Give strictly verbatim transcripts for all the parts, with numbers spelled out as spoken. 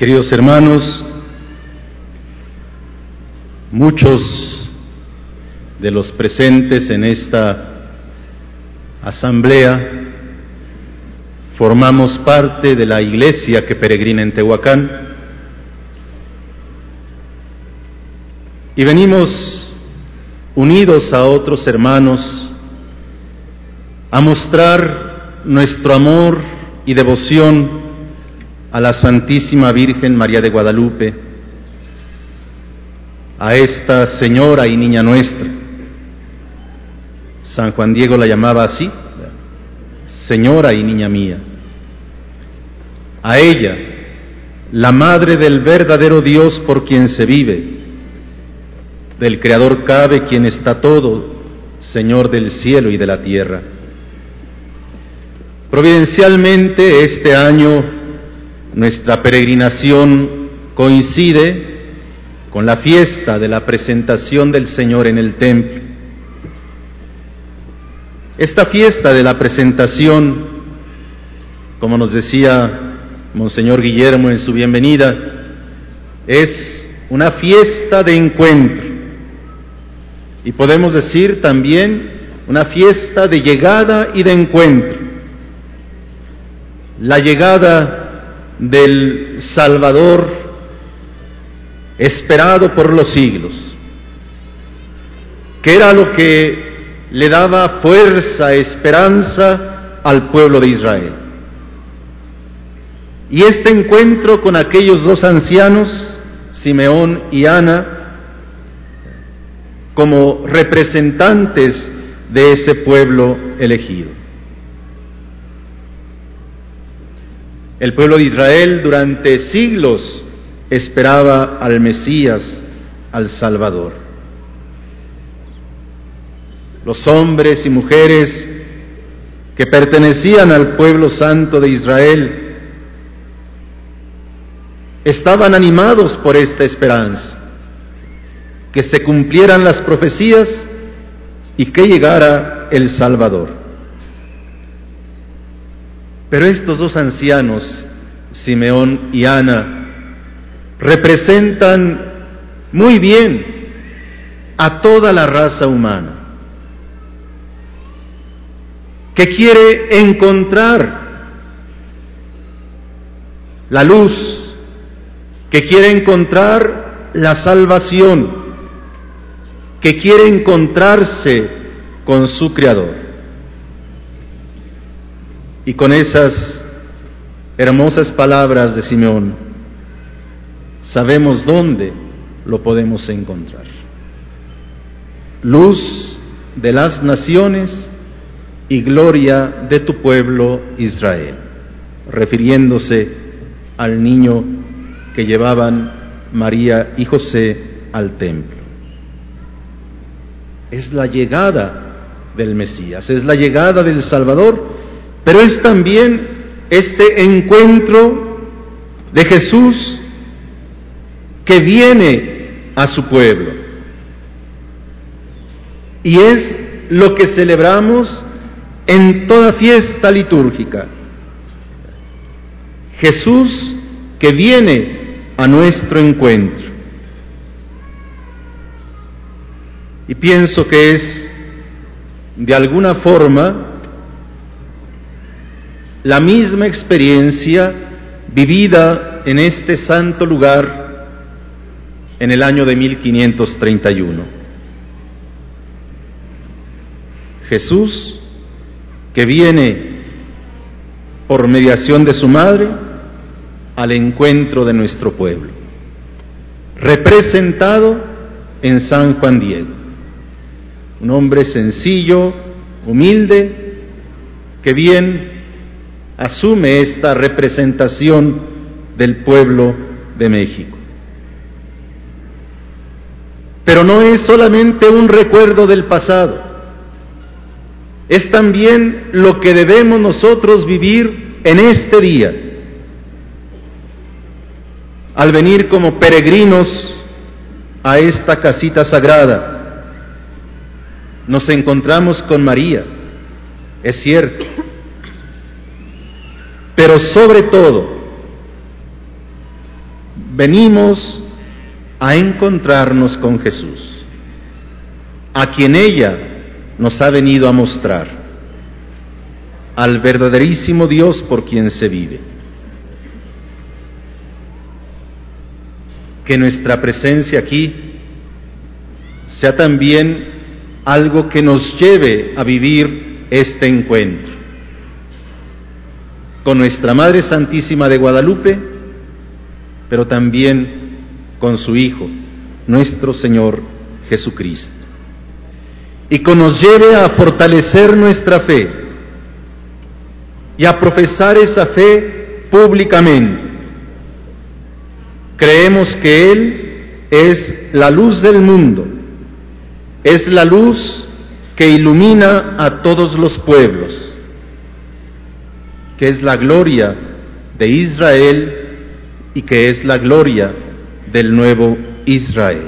Queridos hermanos, muchos de los presentes en esta asamblea formamos parte de la iglesia que peregrina en Tehuacán y venimos unidos a otros hermanos a mostrar nuestro amor y devoción a la Santísima Virgen María de Guadalupe, a esta señora y niña nuestra. San Juan Diego la llamaba así, señora y niña mía. A ella, la madre del verdadero Dios por quien se vive, del Creador cabe quien está todo, Señor del cielo y de la tierra. Providencialmente este año nuestra peregrinación coincide con la fiesta de la presentación del Señor en el templo. Esta fiesta de la presentación, como nos decía Monseñor Guillermo en su bienvenida, es una fiesta de encuentro y podemos decir también una fiesta de llegada y de encuentro. La llegada del Salvador esperado por los siglos, que era lo que le daba fuerza, esperanza al pueblo de Israel. Y este encuentro con aquellos dos ancianos, Simeón y Ana, como representantes de ese pueblo elegido. El pueblo de Israel durante siglos esperaba al Mesías, al Salvador. Los hombres y mujeres que pertenecían al pueblo santo de Israel estaban animados por esta esperanza, que se cumplieran las profecías y que llegara el Salvador. Pero estos dos ancianos, Simeón y Ana, representan muy bien a toda la raza humana, que quiere encontrar la luz, que quiere encontrar la salvación, que quiere encontrarse con su Creador. Y con esas hermosas palabras de Simeón, sabemos dónde lo podemos encontrar. Luz de las naciones y gloria de tu pueblo Israel, refiriéndose al niño que llevaban María y José al templo. Es la llegada del Mesías, es la llegada del Salvador, pero es también este encuentro de Jesús que viene a su pueblo. Y es lo que celebramos en toda fiesta litúrgica. Jesús que viene a nuestro encuentro. Y pienso que es, de alguna forma, la misma experiencia vivida en este santo lugar en el año de mil quinientos treinta y uno. Jesús, que viene por mediación de su madre al encuentro de nuestro pueblo, representado en San Juan Diego, un hombre sencillo, humilde, que bien asume esta representación del pueblo de México. Pero no es solamente un recuerdo del pasado, es también lo que debemos nosotros vivir en este día. Al venir como peregrinos a esta casita sagrada, nos encontramos con María, es cierto, pero sobre todo venimos a encontrarnos con Jesús, a quien ella nos ha venido a mostrar, al verdaderísimo Dios por quien se vive. Que nuestra presencia aquí sea también algo que nos lleve a vivir este encuentro con nuestra Madre Santísima de Guadalupe, pero también con su Hijo, nuestro Señor Jesucristo, y que nos lleve a fortalecer nuestra fe y a profesar esa fe públicamente. Creemos que Él es la luz del mundo, es la luz que ilumina a todos los pueblos, que es la gloria de Israel y que es la gloria del nuevo Israel.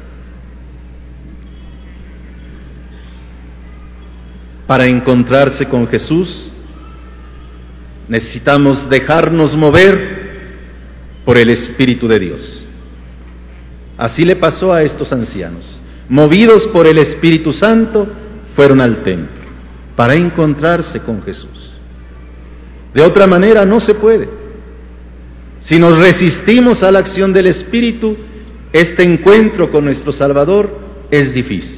Para encontrarse con Jesús, necesitamos dejarnos mover por el Espíritu de Dios. Así le pasó a estos ancianos. Movidos por el Espíritu Santo, fueron al templo para encontrarse con Jesús. De otra manera no se puede. Si nos resistimos a la acción del Espíritu, este encuentro con nuestro Salvador es difícil.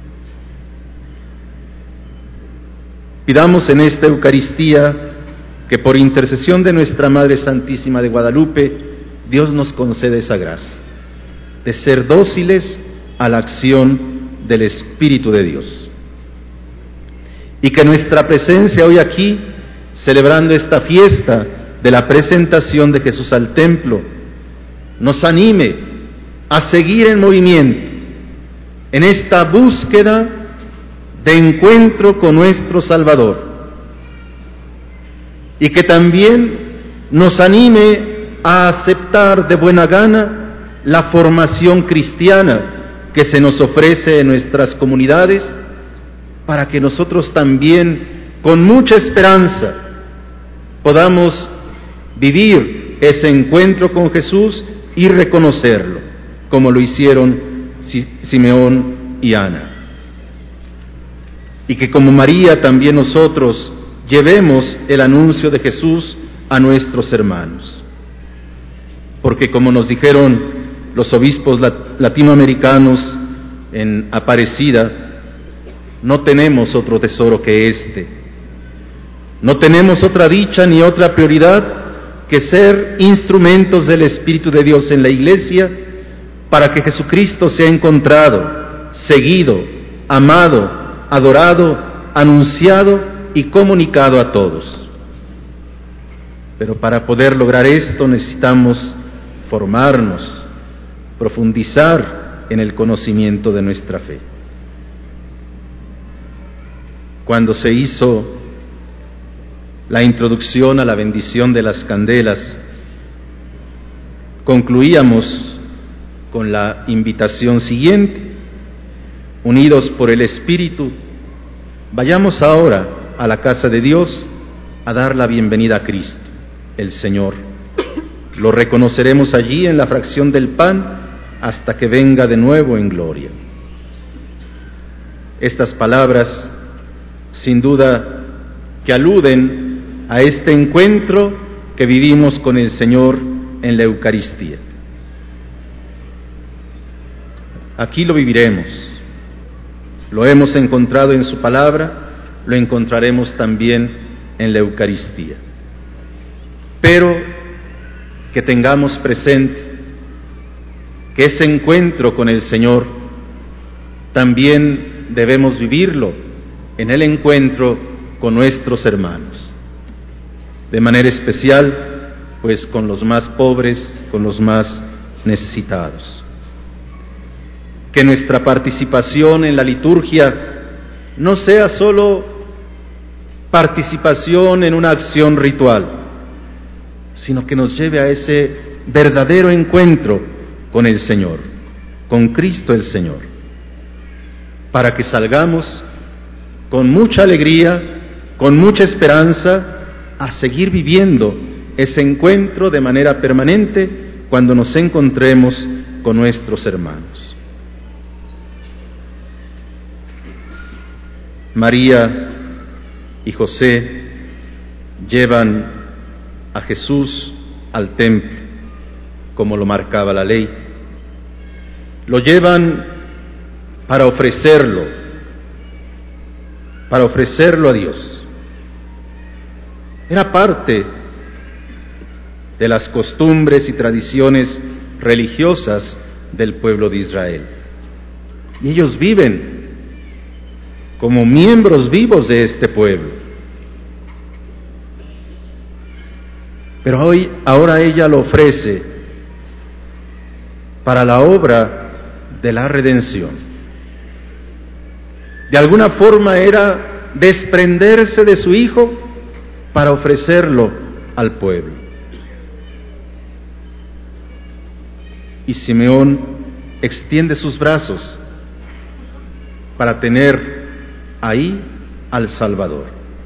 Pidamos en esta Eucaristía que por intercesión de nuestra Madre Santísima de Guadalupe, Dios nos concede esa gracia de ser dóciles a la acción del Espíritu de Dios. Y que nuestra presencia hoy aquí, celebrando esta fiesta de la presentación de Jesús al templo, nos anime a seguir en movimiento en esta búsqueda de encuentro con nuestro Salvador, y que también nos anime a aceptar de buena gana la formación cristiana que se nos ofrece en nuestras comunidades, para que nosotros también, con mucha esperanza, podamos vivir ese encuentro con Jesús y reconocerlo, como lo hicieron Simeón y Ana. Y que como María también nosotros llevemos el anuncio de Jesús a nuestros hermanos. Porque como nos dijeron los obispos latinoamericanos en Aparecida, no tenemos otro tesoro que este. No tenemos otra dicha ni otra prioridad que ser instrumentos del Espíritu de Dios en la Iglesia, para que Jesucristo sea encontrado, seguido, amado, adorado, anunciado y comunicado a todos. Pero para poder lograr esto necesitamos formarnos, profundizar en el conocimiento de nuestra fe. Cuando se hizo la introducción a la bendición de las candelas, concluíamos con la invitación siguiente: unidos por el Espíritu, vayamos ahora a la casa de Dios a dar la bienvenida a Cristo, el Señor. Lo reconoceremos allí en la fracción del pan hasta que venga de nuevo en gloria. Estas palabras, sin duda, que aluden a este encuentro que vivimos con el Señor en la Eucaristía. Aquí lo viviremos, lo hemos encontrado en su palabra, lo encontraremos también en la Eucaristía. Pero que tengamos presente que ese encuentro con el Señor también debemos vivirlo en el encuentro con nuestros hermanos, de manera especial, pues con los más pobres, con los más necesitados. Que nuestra participación en la liturgia no sea solo participación en una acción ritual, sino que nos lleve a ese verdadero encuentro con el Señor, con Cristo el Señor, para que salgamos con mucha alegría, con mucha esperanza, a seguir viviendo ese encuentro de manera permanente cuando nos encontremos con nuestros hermanos. María y José llevan a Jesús al templo, como lo marcaba la ley. Lo llevan para ofrecerlo, para ofrecerlo a Dios. Era parte de las costumbres y tradiciones religiosas del pueblo de Israel. Y ellos viven como miembros vivos de este pueblo. Pero hoy, ahora ella lo ofrece para la obra de la redención. De alguna forma era desprenderse de su hijo para ofrecerlo al pueblo. Y Simeón extiende sus brazos para tener ahí al Salvador.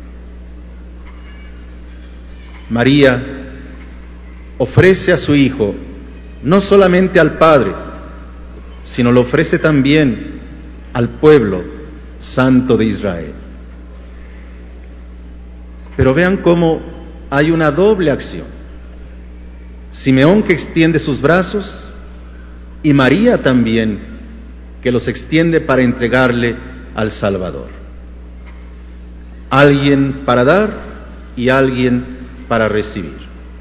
María ofrece a su hijo no solamente al Padre, sino lo ofrece también al pueblo santo de Israel. Pero vean cómo hay una doble acción. Simeón que extiende sus brazos y María también que los extiende para entregarle al Salvador. Alguien para dar y alguien para recibir.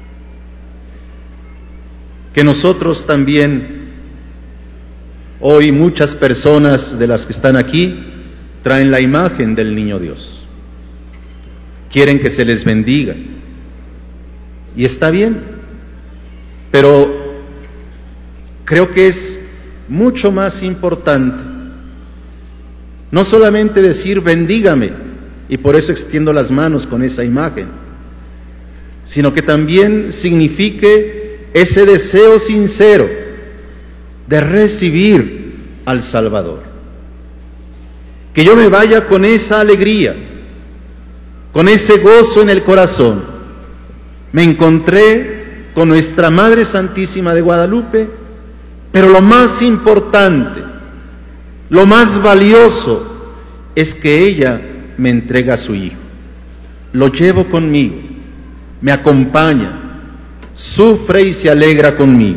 Que nosotros también, hoy muchas personas de las que están aquí, traen la imagen del Niño Dios. Quieren que se les bendiga. Y está bien, pero creo que es mucho más importante no solamente decir bendígame, y por eso extiendo las manos con esa imagen, sino que también signifique ese deseo sincero de recibir al Salvador. Que yo me vaya con esa alegría, con ese gozo en el corazón. Me encontré con nuestra Madre Santísima de Guadalupe, pero lo más importante, lo más valioso, es que ella me entrega a su Hijo. Lo llevo conmigo, me acompaña, sufre y se alegra conmigo.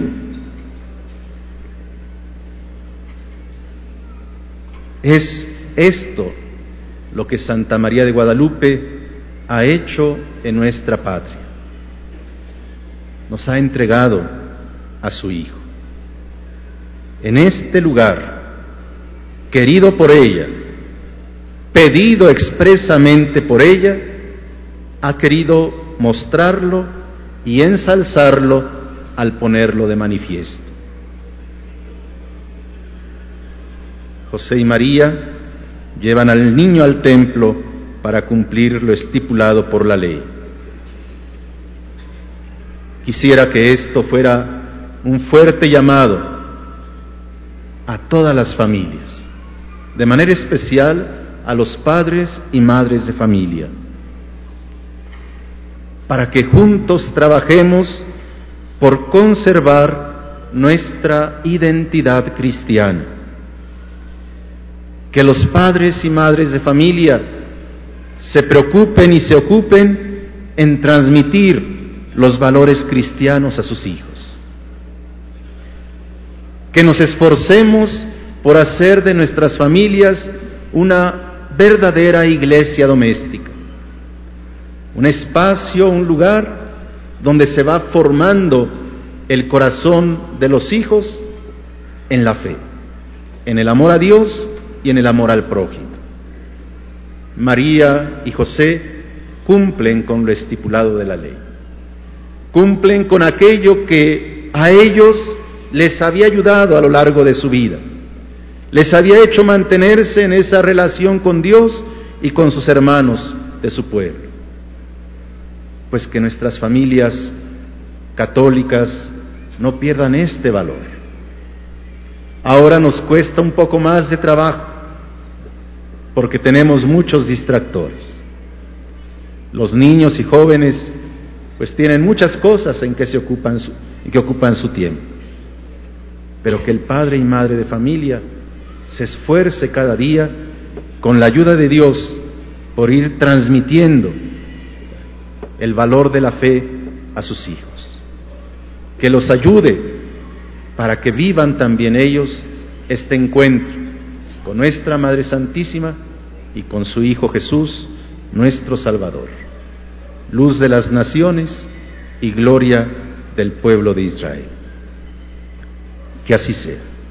Es esto lo que Santa María de Guadalupe ha hecho en nuestra patria. Nos ha entregado a su Hijo. En este lugar, querido por ella, pedido expresamente por ella, ha querido mostrarlo y ensalzarlo al ponerlo de manifiesto. José y María llevan al niño al templo para cumplir lo estipulado por la ley. Quisiera que esto fuera un fuerte llamado a todas las familias, de manera especial a los padres y madres de familia, para que juntos trabajemos por conservar nuestra identidad cristiana. Que los padres y madres de familia se preocupen y se ocupen en transmitir los valores cristianos a sus hijos. Que nos esforcemos por hacer de nuestras familias una verdadera iglesia doméstica, un espacio, un lugar donde se va formando el corazón de los hijos en la fe, en el amor a Dios y en el amor al prójimo. María y José cumplen con lo estipulado de la ley, cumplen con aquello que a ellos les había ayudado a lo largo de su vida, les había hecho mantenerse en esa relación con Dios y con sus hermanos de su pueblo. Pues que nuestras familias católicas no pierdan este valor. Ahora nos cuesta un poco más de trabajo, porque tenemos muchos distractores. Los niños y jóvenes pues tienen muchas cosas en que se ocupan su, en que ocupan su tiempo. Pero que el padre y madre de familia se esfuerce cada día con la ayuda de Dios por ir transmitiendo el valor de la fe a sus hijos. Que los ayude para que vivan también ellos este encuentro con nuestra Madre Santísima y con su Hijo Jesús, nuestro Salvador, luz de las naciones y gloria del pueblo de Israel. Que así sea.